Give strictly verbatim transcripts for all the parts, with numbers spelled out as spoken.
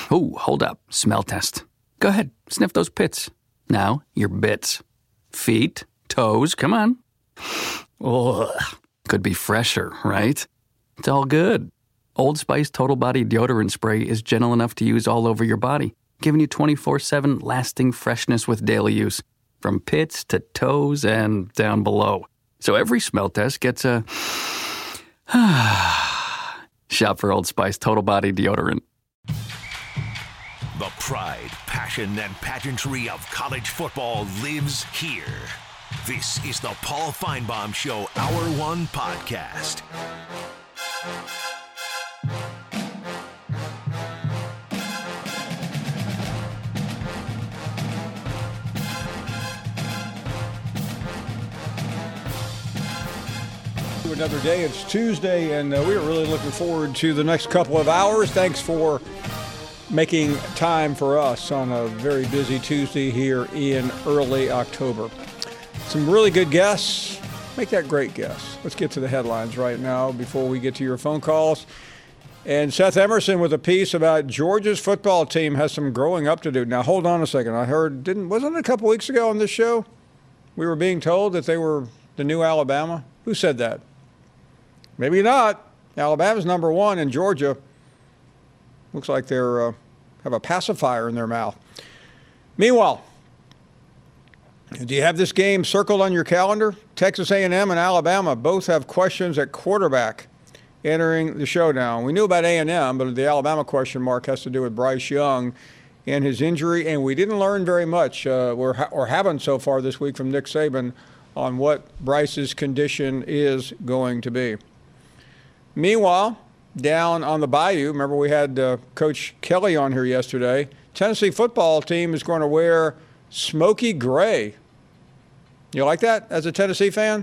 Ooh, hold up. Smell test. Go ahead. Sniff those pits. Now, your bits. Feet, toes, come on. Ugh. Could be fresher, right? It's all good. Old Spice Total Body Deodorant Spray is gentle enough to use all over your body, giving you twenty-four seven lasting freshness with daily use, from pits to toes and down below. So every smell test gets a... Shop for Old Spice Total Body Deodorant. The pride, passion, and pageantry of college football lives here. This is the Paul Finebaum Show Hour One Podcast. Another day. It's Tuesday, and uh, we are really looking forward to the next couple of hours. Thanks for making time for us on a very busy Tuesday here in early October. Some really good guests. Make that great guess. Let's get to the headlines right now before we get to your phone calls. And Seth Emerson with a piece about Georgia's football team has some growing up to do. Now, hold on a second. I heard, didn't wasn't it a couple weeks ago on this show we were being told that they were the new Alabama? Who said that? Maybe not. Alabama's number one, and Georgia looks like they're uh, have a pacifier in their mouth. Meanwhile, do you have this game circled on your calendar? Texas A and M and Alabama both have questions at quarterback entering the showdown. We knew about A and M, but the Alabama question mark has to do with Bryce Young and his injury, and we didn't learn very much, uh, or, ha- or haven't so far this week from Nick Saban on what Bryce's condition is going to be. Meanwhile, down on the bayou, remember we had uh, Coach Kelly on here yesterday, Tennessee football team is going to wear smoky gray. You like that as a Tennessee fan?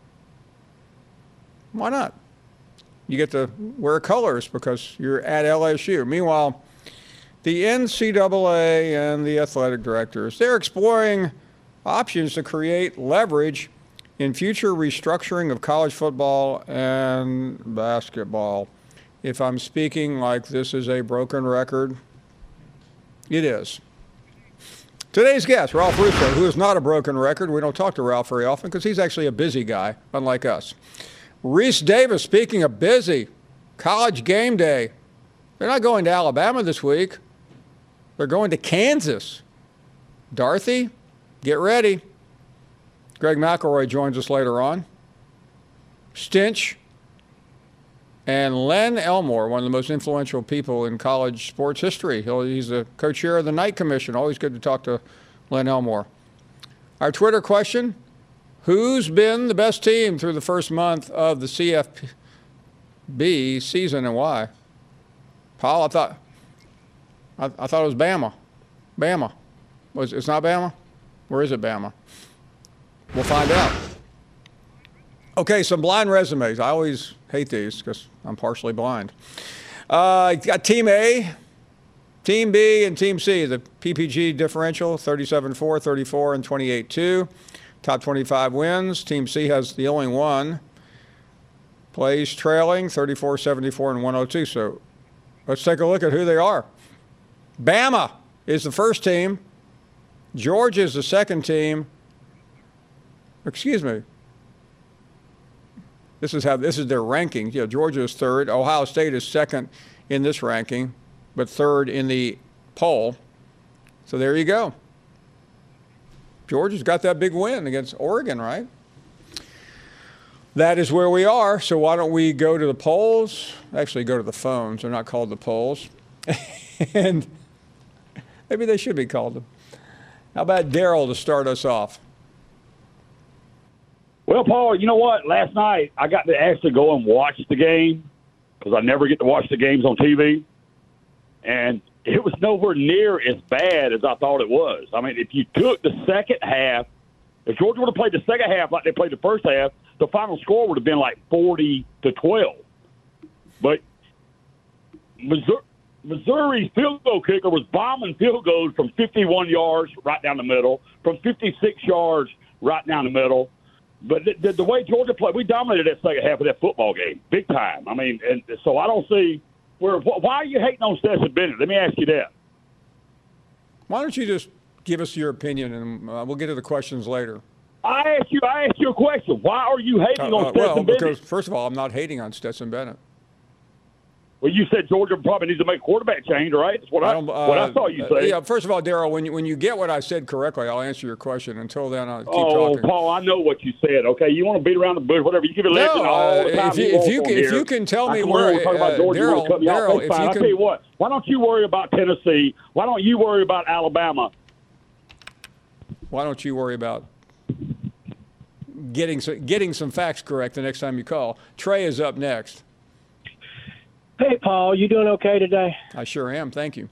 Why not? You get to wear colors because you're at L S U. Meanwhile, the N C double A and the athletic directors, they're exploring options to create leverage in future restructuring of college football and basketball. If I'm speaking like this is a broken record, it is. Today's guest, Ralph Russo, who is not a broken record. We don't talk to Ralph very often because he's actually a busy guy, unlike us. Reese Davis, speaking of busy, college game day. They're not going to Alabama this week. They're going to Kansas. Dorothy, get ready. Greg McElroy joins us later on. Stinch. And Len Elmore, one of the most influential people in college sports history. He'll, he's the co-chair of the Knight Commission. Always good to talk to Len Elmore. Our Twitter question, who's been the best team through the first month of the C F B season and why? Paul, I thought I, I thought it was Bama. Bama. Was It's not Bama? Where is it, Bama? We'll find out. Okay, some blind resumes. I always hate these because I'm partially blind. Uh, got Team A, Team B, and Team C. The P P G differential, thirty-seven four, thirty-four, and twenty-eight two. Top twenty-five wins. Team C has the only one. Plays trailing, thirty-four, seventy-four, and one oh two. So let's take a look at who they are. Bama is the first team. Georgia is the second team. Excuse me. This is how this is their rankings. You know, Georgia is third. Ohio State is second in this ranking, but third in the poll. So there you go. Georgia's got that big win against Oregon, right? That is where we are. So why don't we go to the polls? Actually, go to the phones. They're not called the polls. And maybe they should be called them. How about Daryl to start us off? Well, Paul, you know what? Last night I got to actually go and watch the game because I never get to watch the games on T V. And it was nowhere near as bad as I thought it was. I mean, if you took the second half, if Georgia would have played the second half like they played the first half, the final score would have been like forty to twelve. But Missouri, Missouri's field goal kicker was bombing field goals from fifty-one yards right down the middle, from fifty-six yards right down the middle. But the, the, the way Georgia played, we dominated that second half of that football game, big time. I mean, and so I don't see Where, why are you hating on Stetson Bennett? Let me ask you that. Why don't you just give us your opinion, and uh, we'll get to the questions later. I asked you. I asked you a question. Why are you hating Uh, on uh, Stetson well, Bennett? because first of all, I'm not hating on Stetson Bennett. Well, you said Georgia probably needs to make a quarterback change, right? That's what I, I don't, uh, what I saw you say. Uh, yeah. First of all, Daryl, when you when you get what I said correctly, I'll answer your question. Until then, I'll keep oh, talking. Paul, I know what you said. Okay, you want to beat around the bush, whatever. You give a legend No, all the uh, time. if you, you if want you on can if here. you can tell I me come where around, we talk about uh, Georgia, you Daryl, want to cut me off. Daryl, That's if fine. you I'll can, tell you what. Why don't you worry about Tennessee? Why don't you worry about Alabama? why don't you worry about getting some, getting some facts correct the next time you call? Trey is up next. Hey, Paul, you doing okay today? I sure am. Thank you.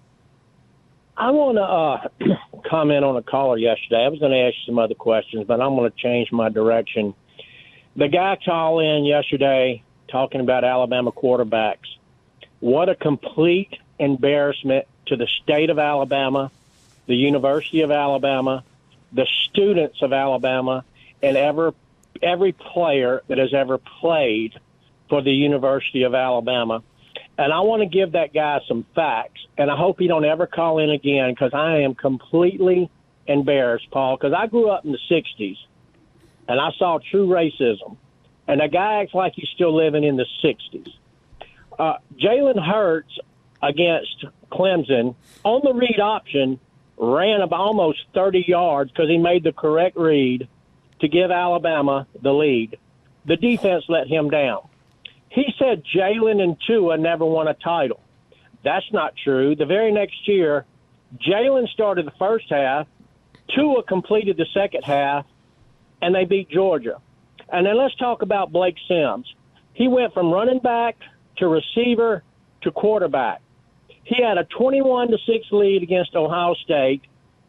I want to uh, comment on a caller yesterday. I was going to ask you some other questions, but I'm going to change my direction. The guy called in yesterday talking about Alabama quarterbacks. What a complete embarrassment to the state of Alabama, the University of Alabama, the students of Alabama, and ever, every player that has ever played for the University of Alabama. And I want to give that guy some facts, and I hope he don't ever call in again because I am completely embarrassed, Paul, because I grew up in the sixties, and I saw true racism. And that guy acts like he's still living in the sixties. Uh, Jalen Hurts against Clemson on the read option ran about almost thirty yards because he made the correct read to give Alabama the lead. The defense let him down. He said Jalen and Tua never won a title. That's not true. The very next year, Jalen started the first half, Tua completed the second half, and they beat Georgia. And then let's talk about Blake Sims. He went from running back to receiver to quarterback. He had a twenty-one to six lead against Ohio State.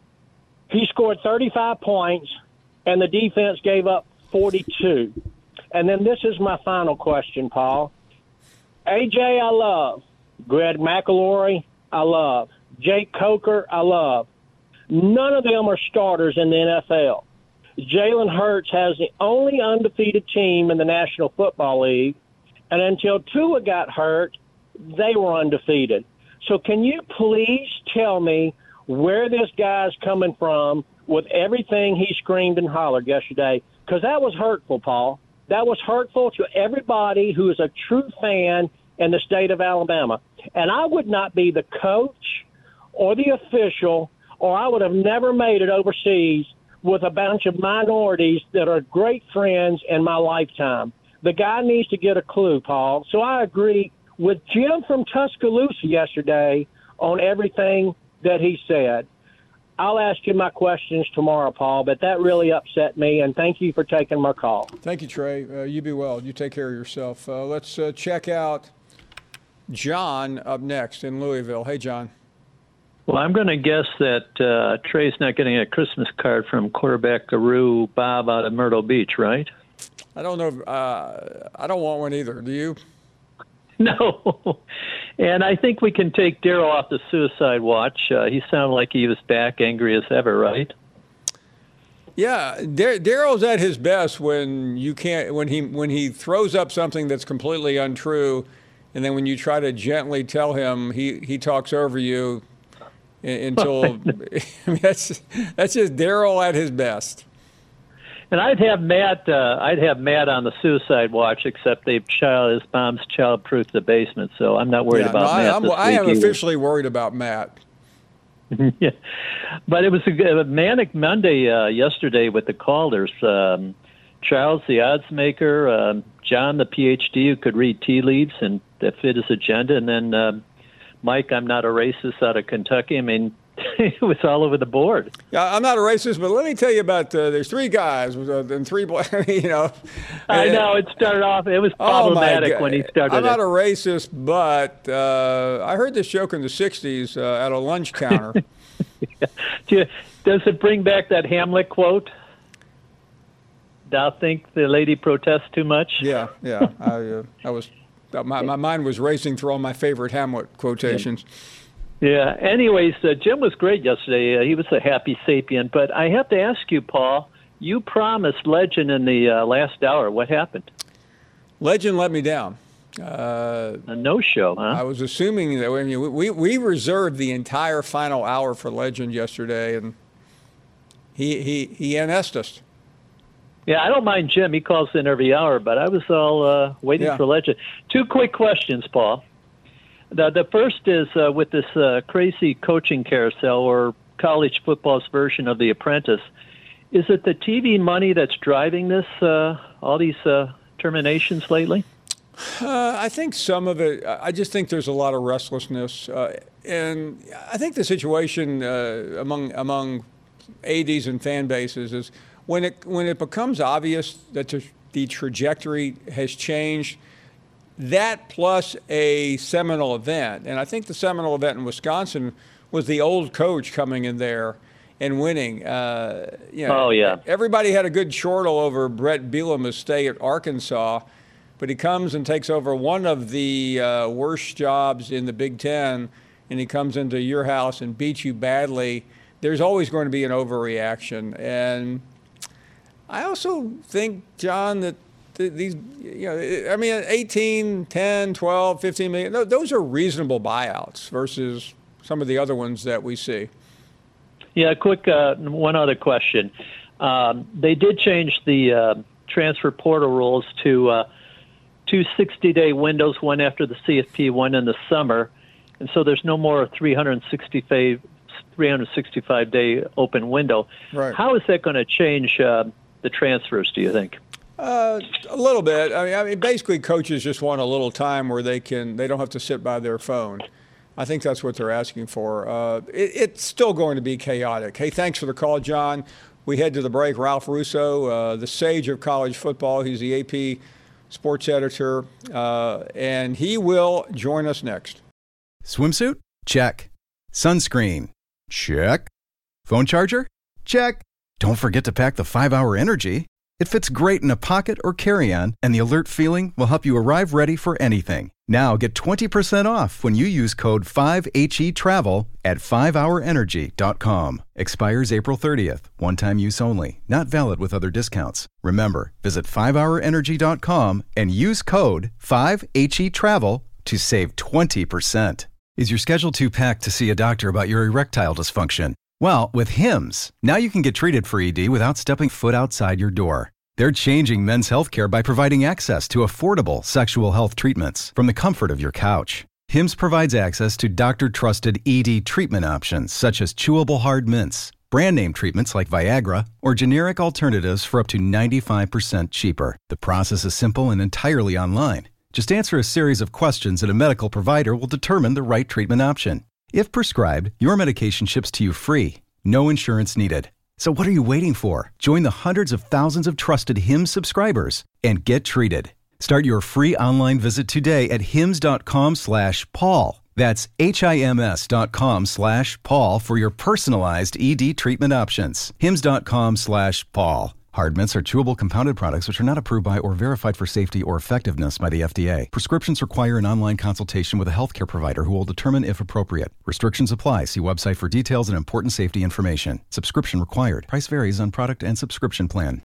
He scored thirty-five points, and the defense gave up forty-two. And then this is my final question, Paul. A J, I love. Greg McElroy, I love. Jake Coker, I love. None of them are starters in the N F L. Jalen Hurts has the only undefeated team in the National Football League, and until Tua got hurt, they were undefeated. So can you please tell me where this guy's coming from with everything he screamed and hollered yesterday? Because that was hurtful, Paul. That was hurtful to everybody who is a true fan in the state of Alabama. And I would not be the coach or the official, or I would have never made it overseas with a bunch of minorities that are great friends in my lifetime. The guy needs to get a clue, Paul. So I agree with Jim from Tuscaloosa yesterday on everything that he said. I'll ask you my questions tomorrow, Paul, but that really upset me, and thank you for taking my call. Thank you, Trey. Uh, you be well. You take care of yourself. Uh, let's uh, check out John up next in Louisville. Hey, John. Well, I'm going to guess that uh, Trey's not getting a Christmas card from quarterback Guru Bob out of Myrtle Beach, right? I don't know. If, uh, I don't want one either. Do you? No. And I think we can take Daryl off the suicide watch. Uh, he sounded like he was back angry as ever, right? Yeah, Dar- Daryl's at his best when you can't when he when he throws up something that's completely untrue, and then when you try to gently tell him, he, he talks over you until I mean, that's that's just Daryl at his best. And I'd have Matt. Uh, I'd have Matt on the suicide watch, except they've child his mom's child-proofed the basement, so I'm not worried yeah, about no, Matt. I, I'm, this I week am either. officially worried about Matt. Yeah, but it was a, a manic Monday uh, yesterday with the callers. Um, Charles, the odds maker, um, John, the P H D who could read tea leaves and that fit his agenda, and then um, Mike, I'm not a racist out of Kentucky. I mean, it was all over the board. Yeah, I'm not a racist, but let me tell you about uh, there's three guys uh, and three boys. You know, I know it started off. It was problematic oh when he started. I'm not it. a racist, but uh, I heard this joke in the sixties uh, at a lunch counter. yeah. Does it bring back that Hamlet quote? Thou think the lady protests too much? Yeah, yeah. I, uh, I was my my mind was racing through all my favorite Hamlet quotations. Yeah. Yeah. Anyways, uh, Jim was great yesterday. Uh, he was a happy sapient. But I have to ask you, Paul, you promised Legend in the uh, last hour. What happened? Legend let me down. Uh, a no-show, huh? I was assuming that when you, we we reserved the entire final hour for Legend yesterday, and he he he N S'd us. Yeah, I don't mind Jim. He calls in every hour, but I was all uh, waiting Yeah. for Legend. Two quick questions, Paul. The, the first is uh, with this uh, crazy coaching carousel, or college football's version of The Apprentice. Is it the T V money that's driving this, uh, all these uh, terminations lately? Uh, I think some of it, I just think there's a lot of restlessness. Uh, and I think the situation uh, among among A Ds and fan bases is when it when it becomes obvious that the, the trajectory has changed, that plus a seminal event. And I think the seminal event in Wisconsin was the old coach coming in there and winning. Uh, you know, Oh, yeah. Everybody had a good chortle over Brett Bielema's stay at Arkansas. But he comes and takes over one of the uh, worst jobs in the Big Ten, and he comes into your house and beats you badly. There's always going to be an overreaction. And I also think, John, that th- these, you know, I mean, eighteen, ten, twelve, fifteen million, th- those are reasonable buyouts versus some of the other ones that we see. Yeah, quick, uh, one other question. Um, they did change the uh, transfer portal rules to uh, two sixty-day windows, one after the C F P, one in the summer. And so there's no more three hundred sixty-five day open window. Right. How is that going to change uh, the transfers, do you think? Uh, a little bit. I mean, I mean, basically, coaches just want a little time where they can they don't have to sit by their phone. I think that's what they're asking for. Uh, it, it's still going to be chaotic. Hey, thanks for the call, John. We head to the break. Ralph Russo, uh, the sage of college football. He's the A P sports editor, uh, and he will join us next. Swimsuit? Check. Sunscreen? Check. Phone charger? Check. Don't forget to pack the five hour Energy. It fits great in a pocket or carry-on, and the alert feeling will help you arrive ready for anything. Now get twenty percent off when you use code five H E travel at five hour energy dot com. Expires April thirtieth. One-time use only. Not valid with other discounts. Remember, visit five hour energy dot com and use code five H E travel to save twenty percent. Is your schedule too packed to see a doctor about your erectile dysfunction? Well, with Hims, now you can get treated for E D without stepping foot outside your door. They're changing men's healthcare by providing access to affordable sexual health treatments from the comfort of your couch. Hims provides access to doctor-trusted E D treatment options such as chewable hard mints, brand name treatments like Viagra, or generic alternatives for up to ninety-five percent cheaper. The process is simple and entirely online. Just answer a series of questions and a medical provider will determine the right treatment option. If prescribed, your medication ships to you free. No insurance needed. So what are you waiting for? Join the hundreds of thousands of trusted Hims subscribers and get treated. Start your free online visit today at hims.com slash Paul. That's H-I-M-S dot com slash Paul for your personalized E D treatment options. Hims.com slash Paul. Hard mints are chewable compounded products which are not approved by or verified for safety or effectiveness by the F D A. Prescriptions require an online consultation with a healthcare provider who will determine if appropriate. Restrictions apply. See website for details and important safety information. Subscription required. Price varies on product and subscription plan.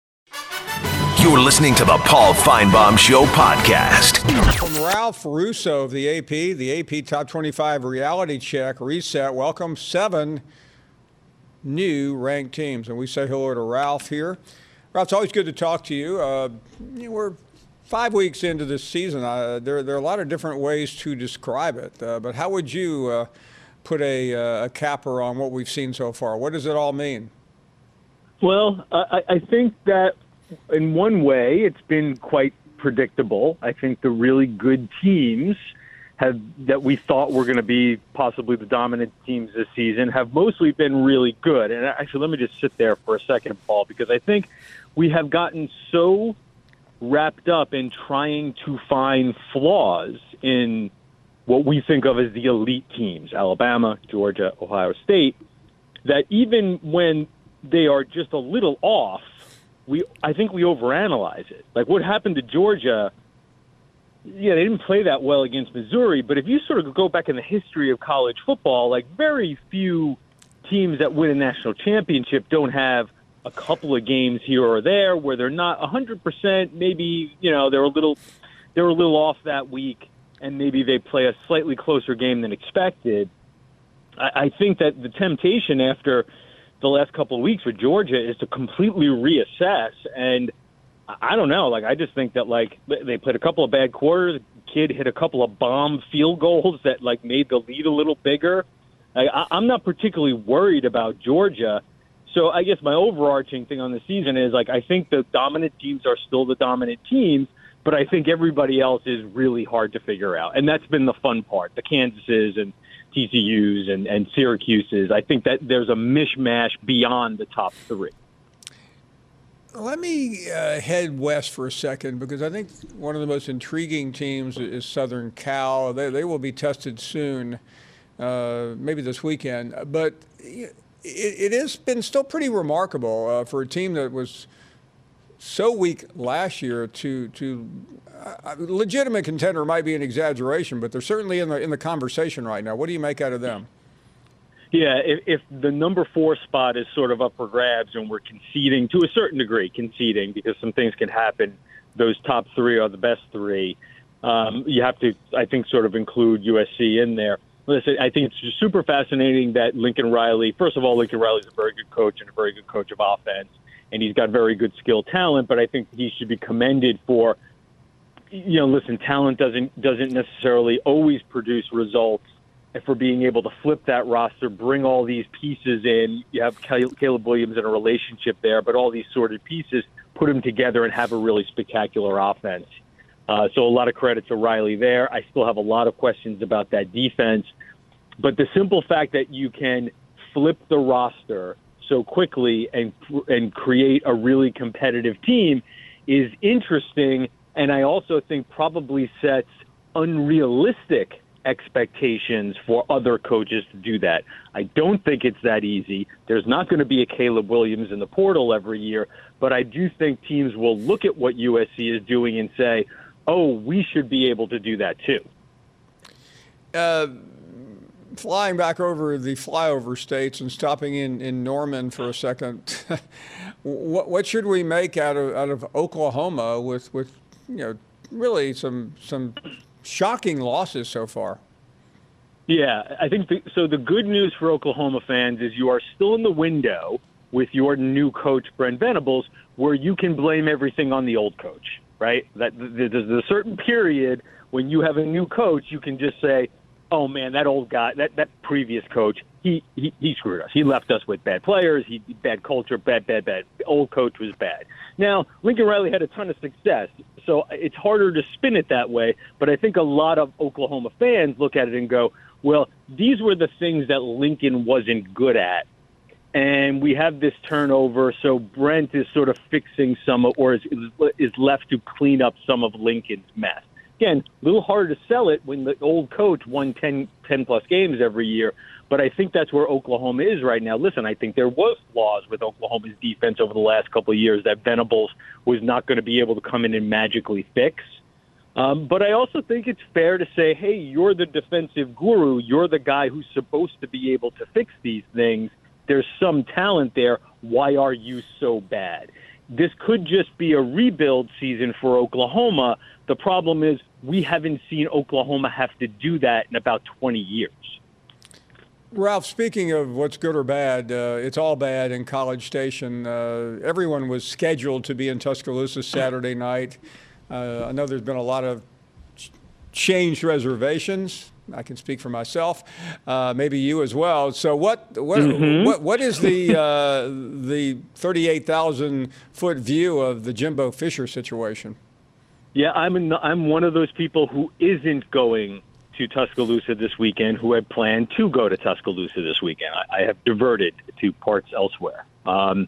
You're listening to the Paul Feinbaum Show podcast. From Ralph Russo of the A P, the A P Top twenty-five Reality Check Reset. Welcome seven new ranked teams. And we say hello to Ralph here. Ralph, it's always good to talk to you. Uh, you know, we're five weeks into this season. Uh, there, there are a lot of different ways to describe it. Uh, but how would you uh, put a, uh, a capper on what we've seen so far? What does it all mean? Well, I, I think that in one way it's been quite predictable. I think the really good teams have that we thought were going to be possibly the dominant teams this season have mostly been really good. And actually, let me just sit there for a second, Paul, because I think we have gotten so wrapped up in trying to find flaws in what we think of as the elite teams, Alabama, Georgia, Ohio State, that even when they are just a little off, we I think we overanalyze it. Like what happened to Georgia, yeah, they didn't play that well against Missouri, but if you sort of go back in the history of college football, like very few teams that win a national championship don't have a couple of games here or there where they're not one hundred percent, maybe, you know, they're a little they're a little off that week and maybe they play a slightly closer game than expected, I, I think that the temptation after the last couple of weeks with Georgia is to completely reassess. And I don't know, like, I just think that, like, they played a couple of bad quarters. Kid hit a couple of bomb field goals that, like, made the lead a little bigger. I, I'm not particularly worried about Georgia. So I guess my overarching thing on the season is, like, I think the dominant teams are still the dominant teams, but I think everybody else is really hard to figure out. And that's been the fun part, the Kansases and T C Us and, and Syracuses. I think that there's a mishmash beyond the top three. Let me uh, head west for a second, because I think one of the most intriguing teams is Southern Cal. They, they will be tested soon, uh, maybe this weekend. But it, it has been still pretty remarkable uh, for a team that was so weak last year to to uh, legitimate contender might be an exaggeration, but they're certainly in the in the conversation right now. What do you make out of them? Yeah, if, if the number four spot is sort of up for grabs and we're conceding to a certain degree, conceding because some things can happen, those top three are the best three. Um, you have to, I think, sort of include U S C in there. Listen, I think it's just super fascinating that Lincoln Riley, first of all, Lincoln Riley's a very good coach and a very good coach of offense, and he's got very good skill talent, but I think he should be commended for, you know, listen, talent doesn't doesn't necessarily always produce results, and for being able to flip that roster, bring all these pieces in. You have Caleb Williams in a relationship there, but all these sorted pieces, put them together and have a really spectacular offense. Uh, so a lot of credit to Riley there. I still have a lot of questions about that defense. But the simple fact that you can flip the roster so quickly and and create a really competitive team is interesting, and I also think probably sets unrealistic expectations for other coaches to do that. I don't think it's that easy. There's not going to be a Caleb Williams in the portal every year, but I do think teams will look at what U S C is doing and say, oh, we should be able to do that too. Uh, flying back over the flyover states and stopping in, in Norman for a second, what, what should we make out of out of Oklahoma with, with you know, really some some shocking losses so far? Yeah, I think the, so. The good news for Oklahoma fans is you are still in the window with your new coach, Brent Venables, where you can blame everything on the old coach, right? That there's a certain period when you have a new coach, you can just say, oh, man, that old guy, that, that previous coach, he, he, he screwed us. He left us with bad players, he bad culture, bad, bad, bad. The old coach was bad. Now, Lincoln Riley had a ton of success, so it's harder to spin it that way, but I think a lot of Oklahoma fans look at it and go, well, these were the things that Lincoln wasn't good at, and we have this turnover, so Brent is sort of fixing some, or is, is left to clean up some of Lincoln's mess. Again, a little harder to sell it when the old coach won ten, ten-plus games every year, but I think that's where Oklahoma is right now. Listen, I think there was flaws with Oklahoma's defense over the last couple of years that Venables was not going to be able to come in and magically fix. Um, but I also think it's fair to say, hey, you're the defensive guru. You're the guy who's supposed to be able to fix these things. There's some talent there. Why are you so bad? This could just be a rebuild season for Oklahoma. The problem is we haven't seen Oklahoma have to do that in about twenty years. Ralph, speaking of what's good or bad, uh, it's all bad in College Station. Uh, everyone was scheduled to be in Tuscaloosa Saturday night. Uh, I know there's been a lot of ch- changed reservations. I can speak for myself, uh, maybe you as well. So what what mm-hmm. what, what is the uh, the thirty-eight thousand foot view of the Jimbo Fisher situation? Yeah, I'm in, I'm one of those people who isn't going to Tuscaloosa this weekend, who had planned to go to Tuscaloosa this weekend. I, I have diverted to parts elsewhere. Um,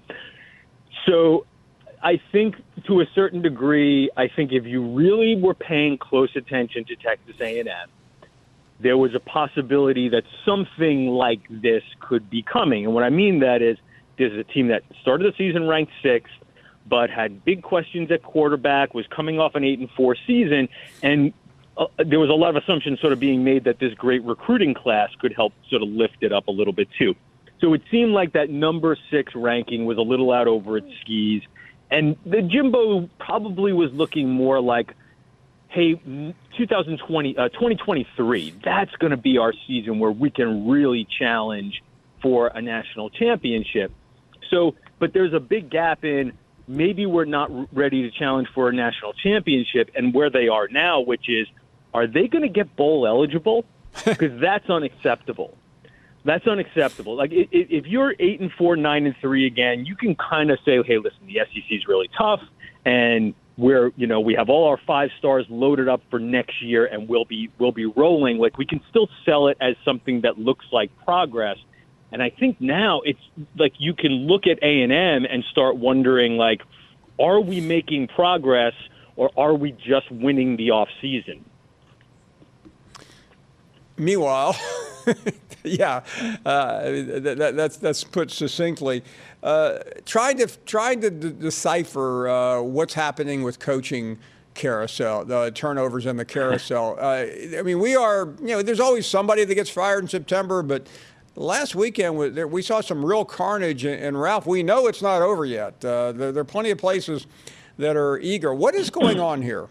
so I think to a certain degree, I think if you really were paying close attention to Texas A and M, there was a possibility that something like this could be coming. And what I mean that is there's a team that started the season ranked sixth, but had big questions at quarterback, was coming off an eight and four season, and uh, there was a lot of assumptions sort of being made that this great recruiting class could help sort of lift it up a little bit too. So it seemed like that number six ranking was a little out over its skis, and the Jimbo probably was looking more like hey, twenty twenty, uh, twenty twenty-three, that's going to be our season where we can really challenge for a national championship. So, but there's a big gap in maybe we're not ready to challenge for a national championship and where they are now, which is, are they going to get bowl eligible? Because that's unacceptable. That's unacceptable. Like if, if you're eight and four, nine and three again, you can kind of say, hey, listen, the S E C is really tough, and we're, you know, we have all our five stars loaded up for next year, and we'll be we'll be rolling. Like we can still sell it as something that looks like progress. And I think now it's like you can look at A and M and start wondering, like, are we making progress or are we just winning the off season? Meanwhile, yeah, uh, that, that, that's that's put succinctly. Uh, trying to trying to d- decipher uh, what's happening with coaching carousel, the turnovers in the carousel. Uh, I mean, we are, you know, there's always somebody that gets fired in September, but last weekend we saw some real carnage. And Ralph, we know it's not over yet. Uh, there, there are plenty of places that are eager. What is going on here?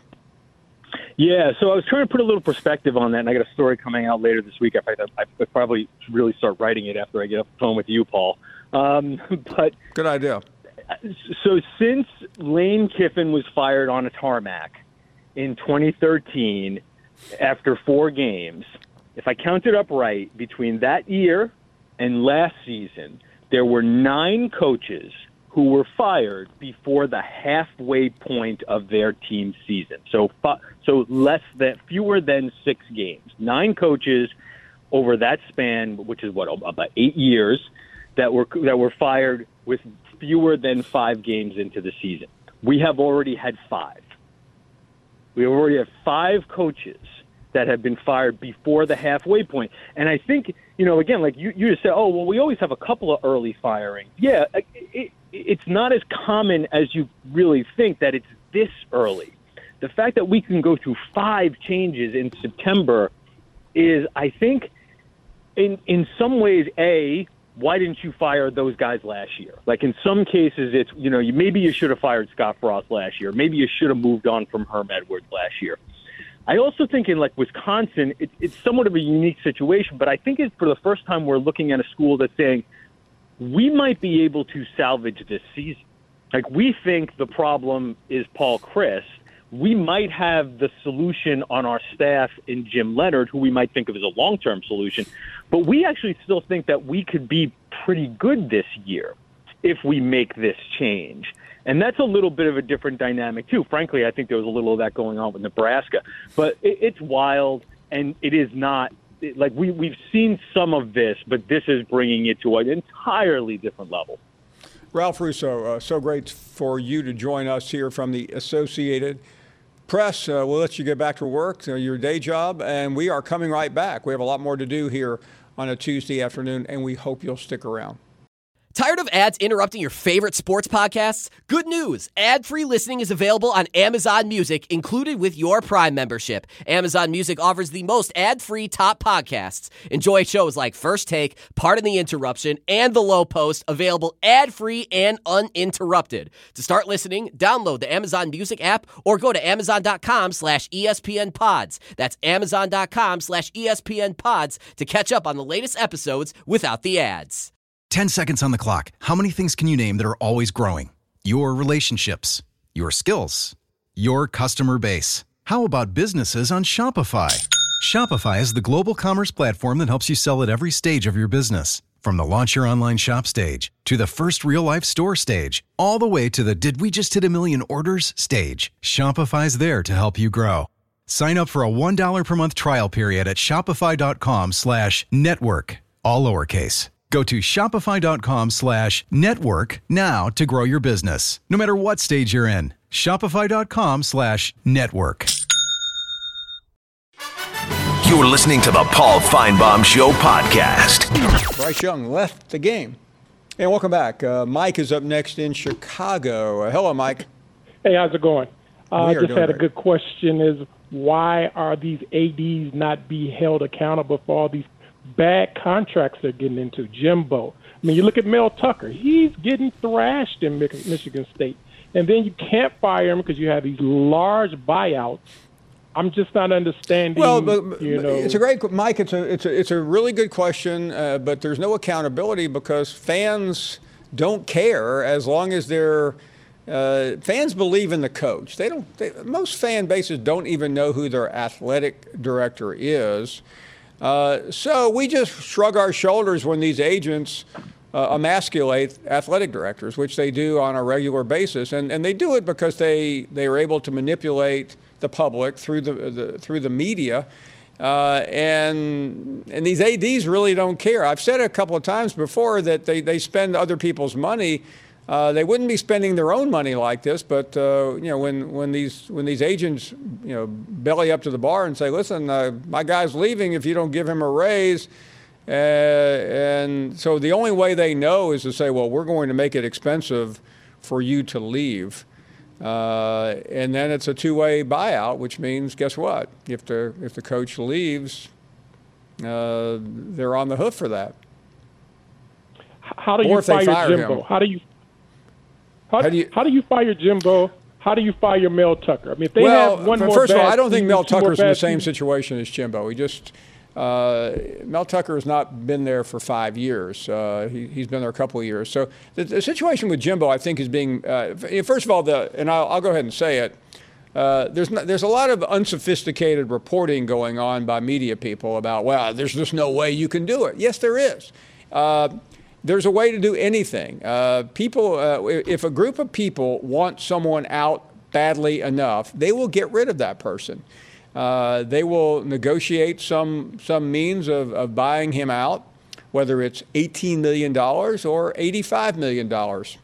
Yeah, so I was trying to put a little perspective on that, and I got a story coming out later this week. I, I, I probably should really start writing it after I get off the phone with you, Paul. Um, but good idea. So since Lane Kiffin was fired on a tarmac in twenty thirteen after four games, if I counted up right, between that year and last season, there were nine coaches who were fired before the halfway point of their team season. So, so less than, fewer than six games. Nine coaches over that span, which is what, about eight years, that were that were fired with fewer than five games into the season. We have already had five. We already have five coaches that have been fired before the halfway point. And I think, you know, again, like you, you just said, oh, well, we always have a couple of early firings. Yeah, it, it's not as common as you really think that it's this early. The fact that we can go through five changes in September is, I think, in in some ways, A, why didn't you fire those guys last year? Like in some cases, it's, you know, you, maybe you should have fired Scott Frost last year. Maybe you should have moved on from Herm Edwards last year. I also think in like Wisconsin, it, it's somewhat of a unique situation, but I think it's for the first time we're looking at a school that's saying we might be able to salvage this season. Like we think the problem is Paul Chryst. We might have the solution on our staff in Jim Leonard, who we might think of as a long-term solution, but we actually still think that we could be pretty good this year if we make this change. And that's a little bit of a different dynamic, too. Frankly, I think there was a little of that going on with Nebraska. But it, it's wild, and it is not – like, we, we've seen some of this, but this is bringing it to an entirely different level. Ralph Russo, uh, so great for you to join us here from the Associated Press. Uh, we'll let you get back to work, uh, your day job, and we are coming right back. We have a lot more to do here on a Tuesday afternoon, and we hope you'll stick around. Tired of ads interrupting your favorite sports podcasts? Good news! Ad-free listening is available on Amazon Music, included with your Prime membership. Amazon Music offers the most ad-free top podcasts. Enjoy shows like First Take, Pardon the Interruption, and The Low Post, available ad-free and uninterrupted. To start listening, download the Amazon Music app or go to amazon.com slash ESPN pods. That's amazon.com slash ESPN pods to catch up on the latest episodes without the ads. ten seconds on the clock. How many things can you name that are always growing? Your relationships, your skills, your customer base. How about businesses on Shopify? Shopify is the global commerce platform that helps you sell at every stage of your business. From the launch your online shop stage to the first real-life store stage, all the way to the did we just hit a million orders stage. Shopify's there to help you grow. Sign up for a one dollar per month trial period at shopify.com slash network, all lowercase. Go to shopify.com slash network now to grow your business, no matter what stage you're in. Shopify.com slash network. You're listening to the Paul Feinbaum Show podcast. Bryce Young left the game. And welcome back. Uh, Mike is up next in Chicago. Uh, hello, Mike. Hey, how's it going? I uh, just had a great. good question is why are these A Ds not being held accountable for all these bad contracts they're getting into? Jimbo. I mean, you look at Mel Tucker. He's getting thrashed in Michigan State. And then you can't fire him because you have these large buyouts I'm just not understanding. Well, but, you know, it's a great, Mike. It's a it's a it's a really good question, uh, but there's no accountability because fans don't care as long as they're uh, fans believe in the coach. They don't. They, most fan bases don't even know who their athletic director is. Uh, so we just shrug our shoulders when these agents uh, emasculate athletic directors, which they do on a regular basis, and and they do it because they they are able to manipulate the public through the, the through the media, uh, and and these A Ds really don't care. I've said it a couple of times before that they, they spend other people's money. Uh, they wouldn't be spending their own money like this, but uh, you know when, when these when these agents you know belly up to the bar and say, listen, uh, my guy's leaving if you don't give him a raise, uh, and so the only way they know is to say, well, we're going to make it expensive for you to leave. Uh, and then it's a two-way buyout, which means, guess what? If the if the coach leaves, uh, they're on the hook for that. How do or you if they fire, fire Jimbo? him. How do you how, how do you how do you fire Jimbo? How do you fire Mel Tucker? I mean, if they well, have one more first of all, bad I don't think season, Mel two more Tucker's in the bad same seasons- situation as Jimbo. He just uh, Mel Tucker has not been there for five years. Uh, he, he's been there a couple of years. So the, the situation with Jimbo, I think, is being uh, first of all, the and I'll, I'll go ahead and say it. Uh, there's not, there's a lot of unsophisticated reporting going on by media people about, well, there's just no way you can do it. Yes, there is. Uh, there's a way to do anything. Uh, people, uh, if a group of people want someone out badly enough, they will get rid of that person. Uh, they will negotiate some some means of, of buying him out, whether it's eighteen million dollars or eighty-five million dollars.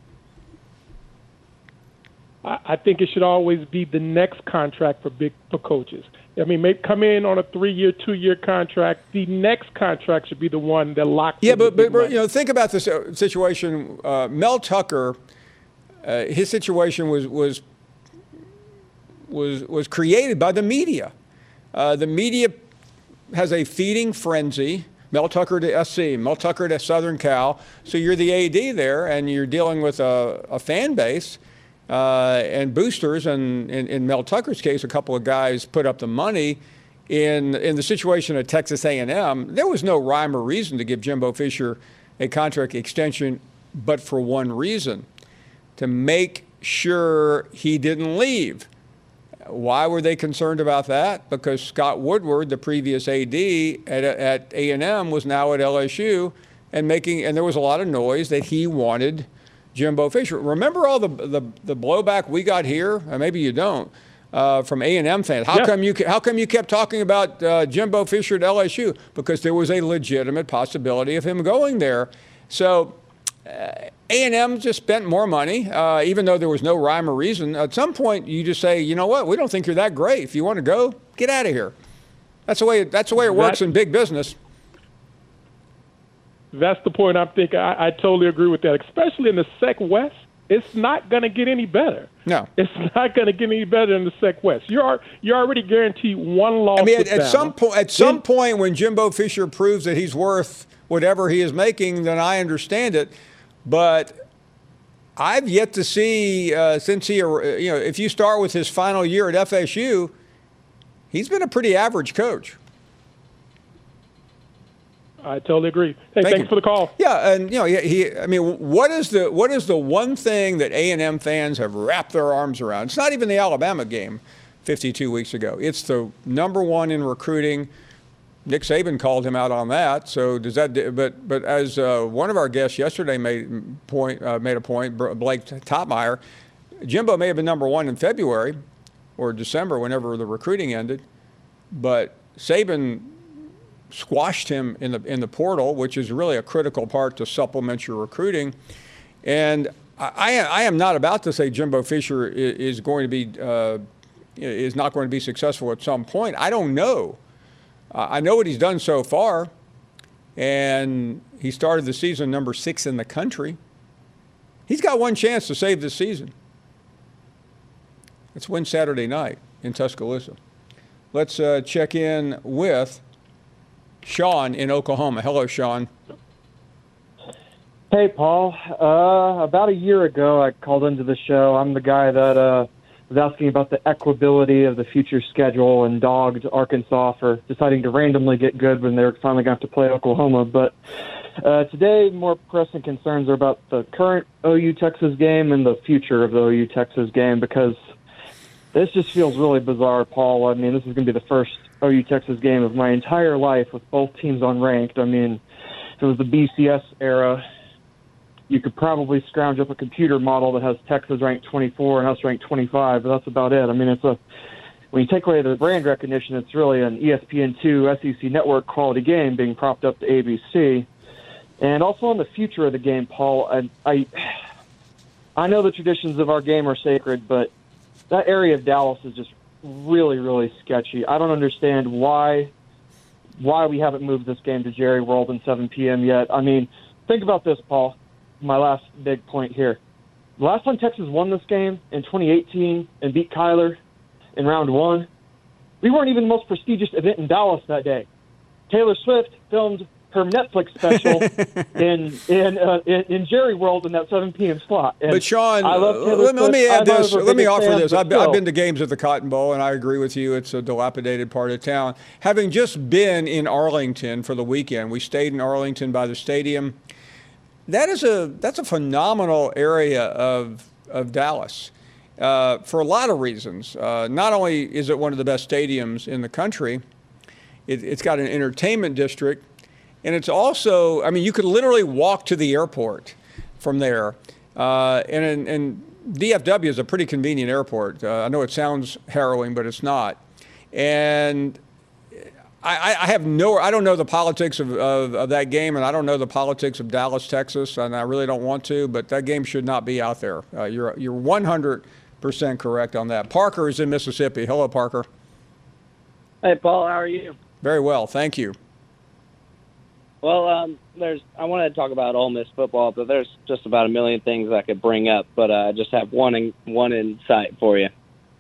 I, I think it should always be the next contract for big for coaches. I mean, maybe come in on a three-year, two-year contract. The next contract should be the one that locks. Yeah, in but, the but, big but money. you know, think about this situation. Uh, Mel Tucker, uh, his situation was was was was created by the media. Uh, the media has a feeding frenzy. Mel Tucker to S C, Mel Tucker to Southern Cal. So you're the A D there, and you're dealing with a, a fan base uh, and boosters. And in, in Mel Tucker's case, a couple of guys put up the money. In in the situation at Texas A and M, there was no rhyme or reason to give Jimbo Fisher a contract extension, but for one reason, to make sure he didn't leave. Why were they concerned about that? Because Scott Woodward, the previous A D at, at A and M, was now at L S U, and making and there was a lot of noise that he wanted Jimbo Fisher. Remember all the the, the blowback we got here? Or maybe you don't. Uh, from A and M fans. How yeah. come you how come you kept talking about uh, Jimbo Fisher at L S U? Because there was a legitimate possibility of him going there. So uh, A and M just spent more money, uh, even though there was no rhyme or reason. At some point, you just say, you know what? We don't think you're that great. If you want to go, get out of here. That's the way. That's the way it works That, in big business. That's the point I'm thinking. I, I totally agree with that, especially in the Sec West. It's not going to get any better. No. It's not going to get any better in the Sec West. You're you're already guaranteed one loss. I mean, at, with at Bama. some point, at some point, when Jimbo Fisher proves that he's worth whatever he is making, then I understand it. But I've yet to see uh, since he, you know, if you start with his final year at F S U, he's been a pretty average coach. I totally agree. Hey, Thank thanks you. for the call. Yeah, and you know, he, he. I mean, what is the what is the one thing that A and M fans have wrapped their arms around? It's not even the Alabama game fifty-two weeks ago. It's the number one in recruiting. Nick Saban called him out on that. So does that? But but as uh, one of our guests yesterday made point uh, made a point, Blake Topmeyer, Jimbo may have been number one in February or December, whenever the recruiting ended, but Saban squashed him in the in the portal, which is really a critical part to supplement your recruiting. And I, I am not about to say Jimbo Fisher is, is going to be uh, is not going to be successful at some point. I don't know. Uh, I know what he's done so far, and he started the season number six in the country. He's got one chance to save this season. It's win Saturday night in Tuscaloosa. Let's uh, check in with Sean in Oklahoma. Hello, Sean. Hey, Paul. Uh, about a year ago, I called into the show. I'm the guy that uh, was asking about the equability of the future schedule and dogged Arkansas for deciding to randomly get good when they're finally going to have to play Oklahoma. But uh, today, more pressing concerns are about the current O U Texas game and the future of the O U Texas game, because this just feels really bizarre, Paul. I mean, this is going to be the first O U Texas game of my entire life with both teams unranked. I mean, if it was the B C S era, you could probably scrounge up a computer model that has Texas ranked twenty-four and us ranked twenty-five, but that's about it. I mean, it's a when you take away the brand recognition, it's really an E S P N two S E C network quality game being propped up to A B C. And also on the future of the game, Paul, I I, I know the traditions of our game are sacred, but that area of Dallas is just really, really sketchy. I don't understand why why we haven't moved this game to Jerry World and seven p.m. yet. I mean, think about this, Paul. My last big point here. The last time Texas won this game in twenty eighteen and beat Kyler in round one, we weren't even the most prestigious event in Dallas that day. Taylor Swift filmed her Netflix special in in, uh, in in Jerry World in that seven p.m. slot. And but Sean, I love Taylor let, let me add Swift. this. Let me offer fan, this. I've, still. I've been to games at the Cotton Bowl, and I agree with you. It's a dilapidated part of town. Having just been in Arlington for the weekend, we stayed in Arlington by the stadium. That is a that's a phenomenal area of of Dallas uh, for a lot of reasons. Uh, not only is it one of the best stadiums in the country, it, it's got an entertainment district. And it's also, I mean, you could literally walk to the airport from there. Uh, and, and D F W is a pretty convenient airport. Uh, I know it sounds harrowing, but it's not. And I, I have no, I don't know the politics of, of, of that game, and I don't know the politics of Dallas, Texas, and I really don't want to, but that game should not be out there. Uh, you're, you're one hundred percent correct on that. Parker is in Mississippi. Hello, Parker. Hey, Paul, how are you? Very well, thank you. Well, um, there's. I wanted to talk about Ole Miss football, but there's just about a million things I could bring up. But uh, I just have one in, one insight for you.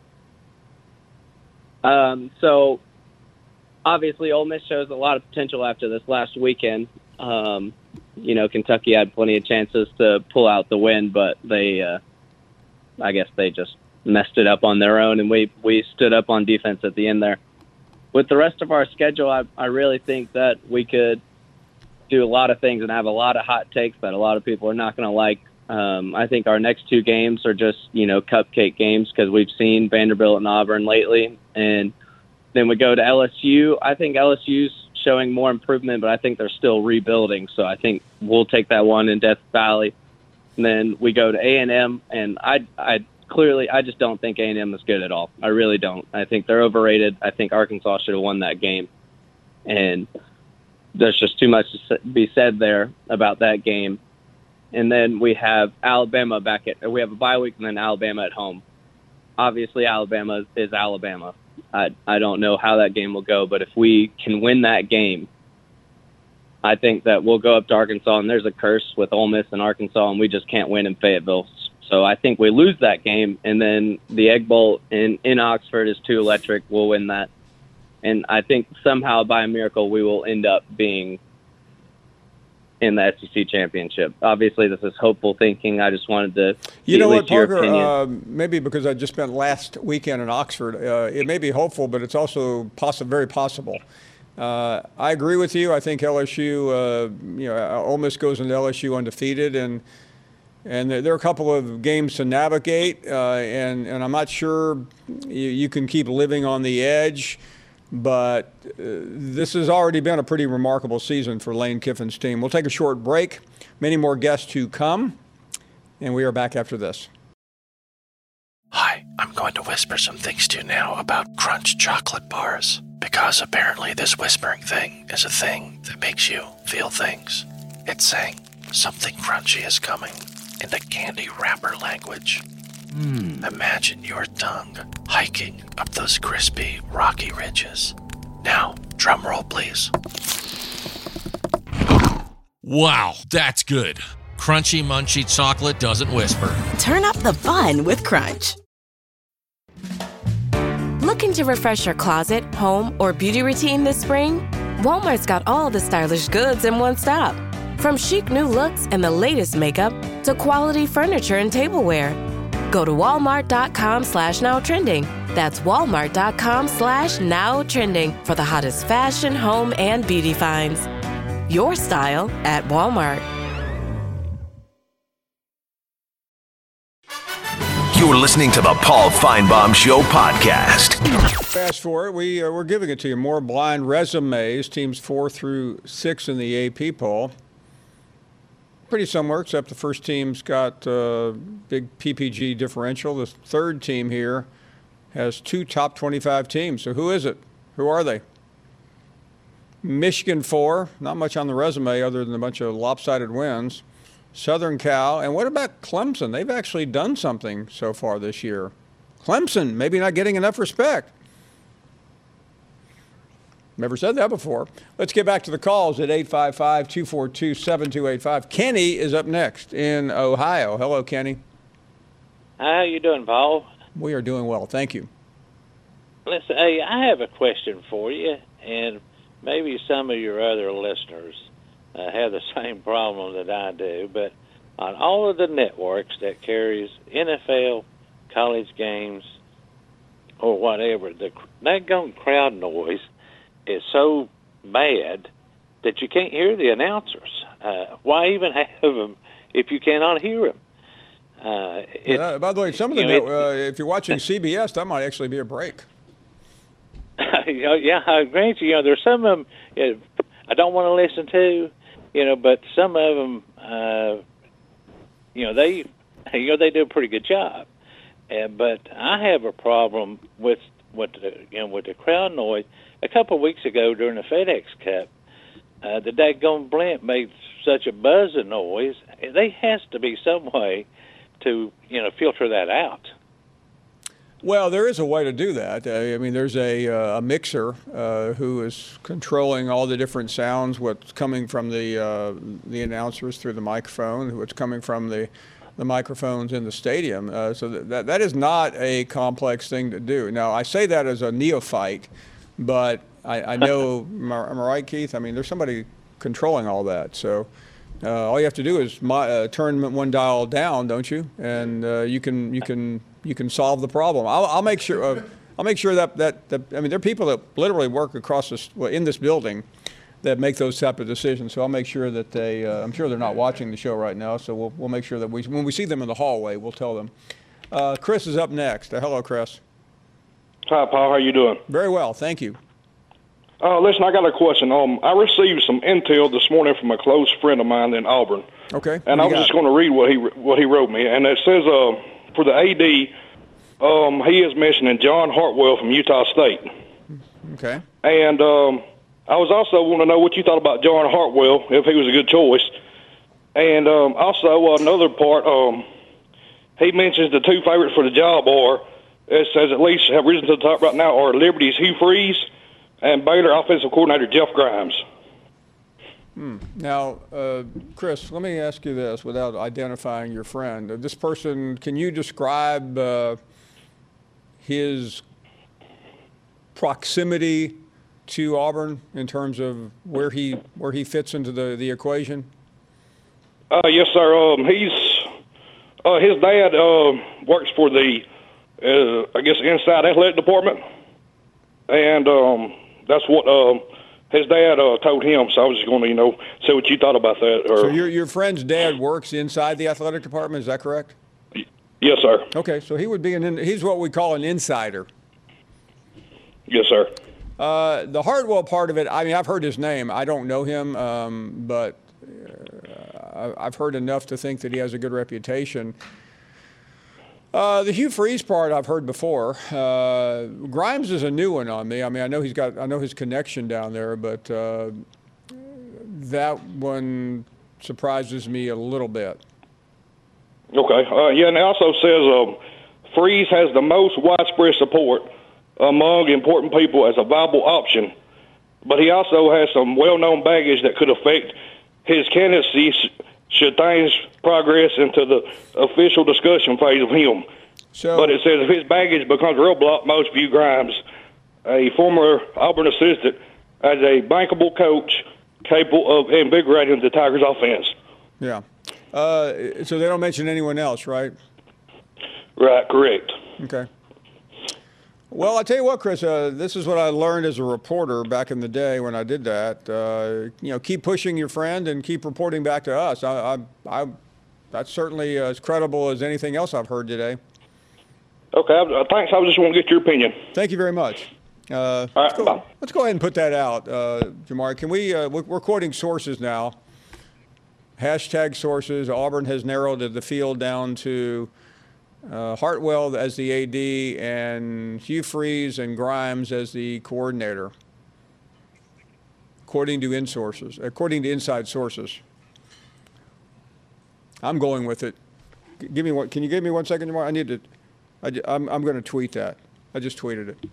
Um, so, obviously, Ole Miss shows a lot of potential after this last weekend. Um, you know, Kentucky had plenty of chances to pull out the win, but they, uh, I guess, they just messed it up on their own, and we we stood up on defense at the end there. With the rest of our schedule, I, I really think that we could do a lot of things and have a lot of hot takes that a lot of people are not going to like. Um, I think our next two games are just, you know, cupcake games because we've seen Vanderbilt and Auburn lately. And then we go to L S U. I think L S U's showing more improvement, but I think they're still rebuilding. So I think we'll take that one in Death Valley. And then we go to A and M, and I, I clearly, I just don't think A and M is good at all. I really don't. I think they're overrated. I think Arkansas should have won that game. And there's just too much to be said there about that game. And then we have Alabama back at, we have a bye week and then Alabama at home. Obviously, Alabama is Alabama. I, I don't know how that game will go, but if we can win that game, I think that we'll go up to Arkansas, and there's a curse with Ole Miss and Arkansas, and we just can't win in Fayetteville. So I think we lose that game, and then the Egg Bowl in, in Oxford is too electric. We'll win that. And I think somehow by a miracle we will end up being in the S E C championship. Obviously, this is hopeful thinking. I just wanted to You know what, your Parker, uh, maybe because I just spent last weekend in Oxford, uh, it may be hopeful, but it's also poss- very possible. Uh, I agree with you. I think L S U, uh, you know, Ole Miss goes into L S U undefeated, and and there are a couple of games to navigate, uh, and, and I'm not sure you, you can keep living on the edge. But uh, this has already been a pretty remarkable season for Lane Kiffin's team. We'll take a short break. Many more guests to come, and we are back after this. Hi, I'm going to whisper some things to you now about Crunch chocolate bars, because apparently this whispering thing is a thing that makes you feel things. It's saying something crunchy is coming in the candy wrapper language. Mm. Imagine your tongue hiking up those crispy, rocky ridges. Now, drum roll, please. Wow, that's good. Crunchy, munchy chocolate doesn't whisper. Turn up the fun with Crunch. Looking to refresh your closet, home, or beauty routine this spring? Walmart's got all the stylish goods in one stop. From chic new looks and the latest makeup to quality furniture and tableware. Go to walmart.com slash now trending. That's walmart.com slash now trending for the hottest fashion, home, and beauty finds. Your style at Walmart. You're listening to the Paul Feinbaum Show podcast. Fast forward, we, uh, we're giving it to you. More blind resumes, teams four through six in the A P poll. Pretty similar, except the first team's got uh, big P P G differential. The third team here has two top twenty-five teams. So who is it? Who are they? Michigan four, not much on the resume other than a bunch of lopsided wins. Southern Cal, and what about Clemson? They've actually done something so far this year. Clemson, maybe not getting enough respect. Never said that before. Let's get back to the calls at eight five five, two four two, seven two eight five. Kenny is up next in Ohio. Hello, Kenny. How you doing, Paul? We are doing well, thank you. Listen, hey, I have a question for you, and maybe some of your other listeners uh, have the same problem that I do, but on all of the networks that carries N F L, college games, or whatever, the daggone crowd noise is so bad that you can't hear the announcers. Uh, why even have them if you cannot hear them? Uh, it, yeah, by the way, some of the you know, uh, if you're watching C B S, that might actually be a break. you know, yeah, I grant you. You know, there's some of them you know, I don't want to listen to, you know, but some of them, uh, you know, they, you know, they do a pretty good job. Uh, but I have a problem with with the, you know, with the crowd noise. A couple of weeks ago during the FedEx Cup, uh, the daggone blimp made such a buzzing noise. There has to be some way to, you know, filter that out. Well, there is a way to do that. I mean, there's a, uh, a mixer uh, who is controlling all the different sounds, what's coming from the uh, the announcers through the microphone, what's coming from the the microphones in the stadium. Uh, so that that is not a complex thing to do. Now, I say that as a neophyte, but I, I know, am I, am I right, Keith? I mean, there's somebody controlling all that. So uh, all you have to do is my, uh, turn one dial down, don't you? And uh, you can you can you can solve the problem. I'll, I'll make sure. Uh, I'll make sure that, that that I mean, there are people that literally work across this well, in this building that make those type of decisions. So I'll make sure that they. Uh, I'm sure they're not watching the show right now. So we'll we'll make sure that we when we see them in the hallway, we'll tell them. Uh, Chris is up next. Uh, hello, Chris. Hi, Paul. How you doing? Very well, thank you. Uh, listen, I got a question. Um, I received some intel this morning from a close friend of mine in Auburn. Okay. And I was just going to read what he what he wrote me, and it says uh, for the A D, um, he is mentioning John Hartwell from Utah State. Okay. And um, I was also want to know what you thought about John Hartwell, if he was a good choice. And um, also uh, another part, um, he mentions the two favorites for the job are, it says at least have risen to the top right now, are Liberty's Hugh Freeze and Baylor offensive coordinator Jeff Grimes. Hmm. Now, uh, Chris, let me ask you this without identifying your friend. Uh, this person, can you describe uh, his proximity to Auburn in terms of where he where he fits into the, the equation? Uh, yes, sir. Um, he's uh, his dad uh, works for the uh, I guess inside athletic department, and um, that's what uh, his dad uh, told him. So I was just going to you know see what you thought about that. Or, so your your friend's dad works inside the athletic department. Is that correct? Yes, sir. Okay, so he would be an he's what we call an insider. Yes, sir. Uh, the Hartwell part of it, I mean, I've heard his name. I don't know him, um, but uh, I've heard enough to think that he has a good reputation. Uh, the Hugh Freeze part I've heard before. Uh, Grimes is a new one on me. I mean, I know he's got, I know his connection down there, but uh, that one surprises me a little bit. Okay. Uh, yeah, and it also says uh, Freeze has the most widespread support among important people as a viable option, but he also has some well-known baggage that could affect his candidacy should things progress into the official discussion phase of him. So, but it says if his baggage becomes a roadblock, most view Grimes, a former Auburn assistant, as a bankable coach capable of invigorating the Tigers' offense. Yeah. Uh, so they don't mention anyone else, right? Right, correct. Okay. Well, I tell you what, Chris, uh, this is what I learned as a reporter back in the day when I did that. Uh, you know, keep pushing your friend and keep reporting back to us. I, I, I that's certainly as credible as anything else I've heard today. Okay, uh, thanks. I just want to get your opinion. Thank you very much. Uh, All let's, right, go, bye. let's go ahead and put that out, uh, Jamari. Can we? Uh, we're, we're quoting sources now. Hashtag sources. Auburn has narrowed the field down to uh, Hartwell as the A D and Hugh Freeze and Grimes as the coordinator, according to in sources, according to inside sources. I'm going with it. G- Give me one. Can you give me one second, Jamari? I need to. I, I'm, I'm going to tweet that. I just tweeted it.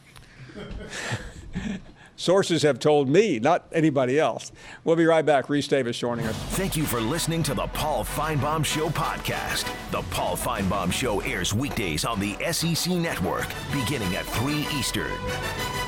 Sources have told me, not anybody else. We'll be right back. Reese Davis joining us. Thank you for listening to the Paul Feinbaum Show podcast. The Paul Feinbaum Show airs weekdays on the S E C Network, beginning at three Eastern.